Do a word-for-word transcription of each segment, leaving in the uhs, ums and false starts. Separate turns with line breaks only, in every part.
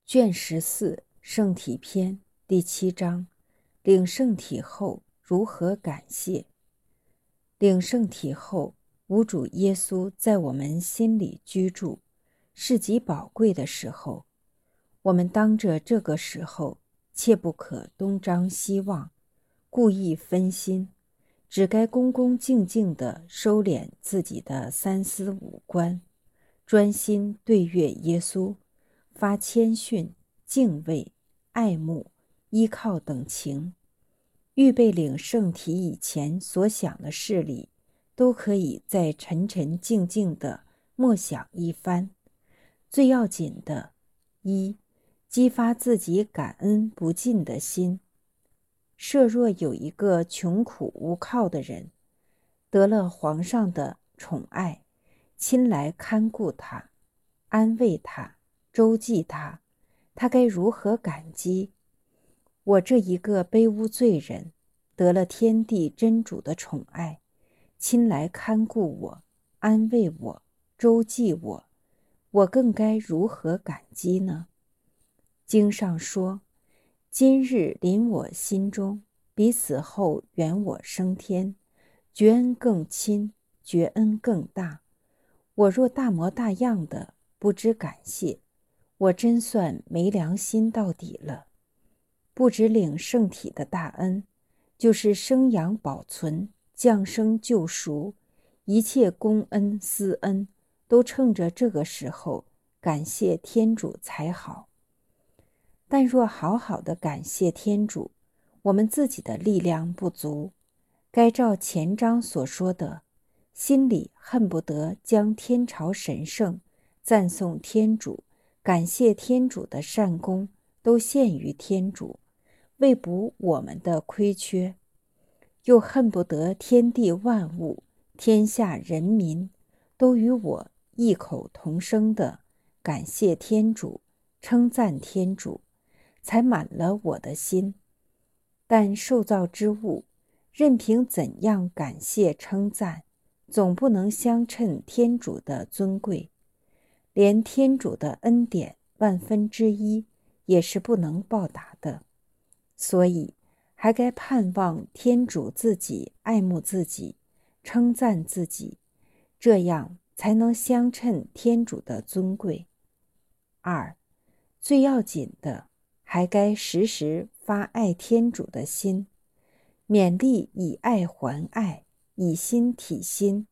卷十四圣体篇第七章，领圣体后如何感谢。领圣体后，无主耶稣在我们心里居住，是极宝贵的时候。我们当着这个时候，切不可东张西望，故意分心，只该恭恭敬敬地收敛自己的三思五观，专心对阅耶稣，发谦逊、敬畏、爱慕、依靠等情。预备领圣体以前所想的事里，都可以再沉沉静静地默想一番。最要紧的，一，激发自己感恩不尽的心。设若有一个穷苦无靠的人，得了皇上的宠爱，亲来看顾他，安慰他，周济他，他该如何感激？我这一个卑污罪人，得了天地真主的宠爱，亲来看顾我，安慰我，周济我，我更该如何感激呢？经上说，今日临我心中，比死后远我升天，觉恩更亲，觉恩更大。我若大模大样的不知感谢，我真算没良心到底了。不只领圣体的大恩，就是生养保存、降生救赎，一切公恩私恩，都趁着这个时候感谢天主才好。但若好好的感谢天主，我们自己的力量不足，该照前章所说的，心里恨不得将天朝神圣、赞颂天主、感谢天主的善功都献于天主，为补我们的亏缺，又恨不得天地万物、天下人民都与我异口同声的感谢天主、称赞天主，才满了我的心。但受造之物，任凭怎样感谢称赞，总不能相称天主的尊贵，连天主的恩典万分之一也是不能报答的。所以还该盼望天主自己爱慕自己，称赞自己，这样才能相称天主的尊贵。二，最要紧的，还该时时发爱天主的心，勉励以爱还爱，以心体心，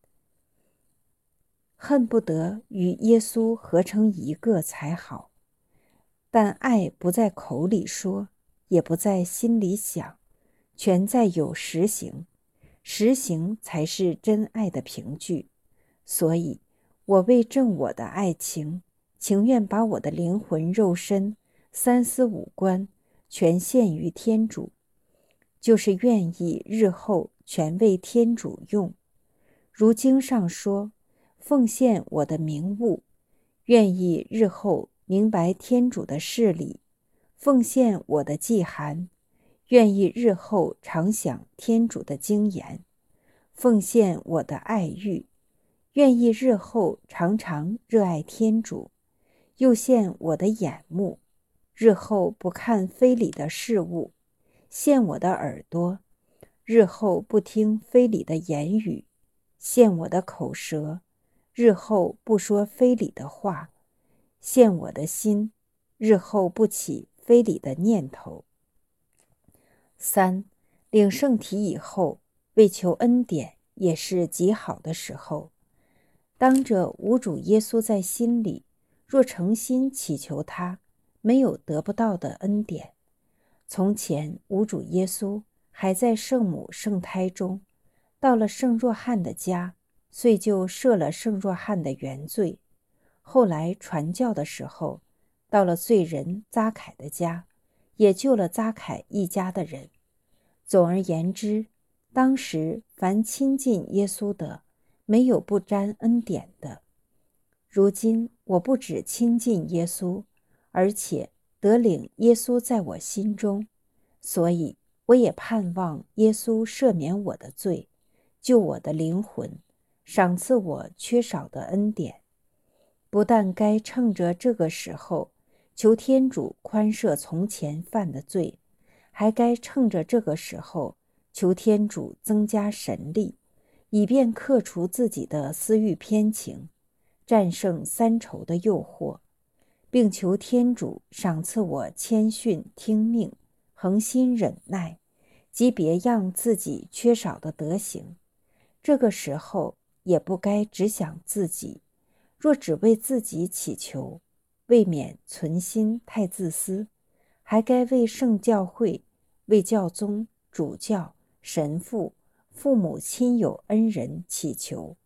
恨不得与耶稣合成一个才好。但爱不在口里说，也不在心里想，全在有实行，实行才是真爱的凭据。所以我为证我的爱情，情愿把我的灵魂肉身、三思五观全献于天主，就是愿意日后全为天主用。如经上说，奉献我的名物，愿意日后明白天主的事理，奉献我的祭函，愿意日后常想天主的经言，奉献我的爱欲，愿意日后常常热爱天主，又献我的眼目，日后不看非礼的事物，献我的耳朵，日后不听非礼的言语，献我的口舌，日后不说非礼的话，献我的心，日后不起非礼的念头。三，领圣体以后，为求恩典也是极好的时候。当着无主耶稣在心里，若诚心祈求他，没有得不到的恩典。从前无主耶稣还在圣母圣胎中，到了圣若翰的家，遂就赦了圣若翰的原罪。后来传教的时候，到了罪人匝凯的家，也救了匝凯一家的人。总而言之，当时凡亲近耶稣的，没有不沾恩典的。如今我不只亲近耶稣，而且得领耶稣在我心中，所以我也盼望耶稣赦免我的罪，救我的灵魂，赏赐我缺少的恩典。不但该趁着这个时候求天主宽赦从前犯的罪，还该趁着这个时候求天主增加神力，以便克除自己的私欲偏情，战胜三仇的诱惑，并求天主赏赐我谦逊听命、恒心忍耐，及别样自己缺少的德行。这个时候也不该只想自己，若只为自己祈求，未免存心太自私，还该为圣教会、为教宗、主教、神父、父母亲友恩人祈求。